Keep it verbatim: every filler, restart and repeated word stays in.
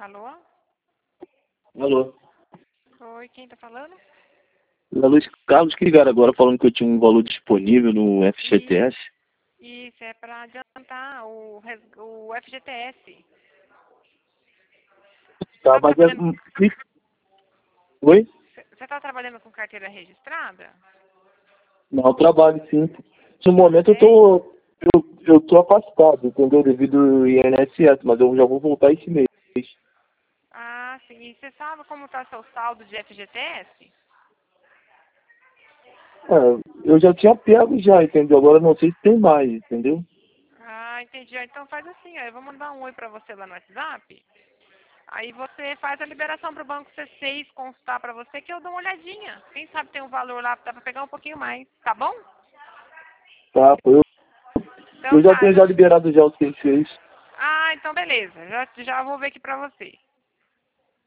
Alô? Alô, Oi, quem tá falando? é Luiz Carlos que ligaram agora falando que eu tinha um valor disponível no F G T S. Isso, é para adiantar o, res- o F G T S. Você Tá, tá mas é... trabalhando, hum, que- Oi? você tá trabalhando com carteira registrada? Não, eu trabalho sim. No momento eu Tem? tô, eu, eu tô afastado, entendeu? Devido ao I N S S, mas eu já vou voltar esse mês. Ah, sim. E você sabe como tá seu saldo de F G T S? É, eu já tinha pego já, entendeu? Agora eu não sei se tem mais, entendeu? Ah, entendi. Então faz assim, ó, eu vou mandar um oi pra você lá no WhatsApp. Aí você faz a liberação pro banco C seis constar pra você que eu dou uma olhadinha. Quem sabe tem um valor lá, dá pra pegar um pouquinho mais, tá bom? Tá, eu, Então eu já tá, tenho já já... liberado já os seis seis. Ah, então beleza. Já, já vou ver aqui pra você.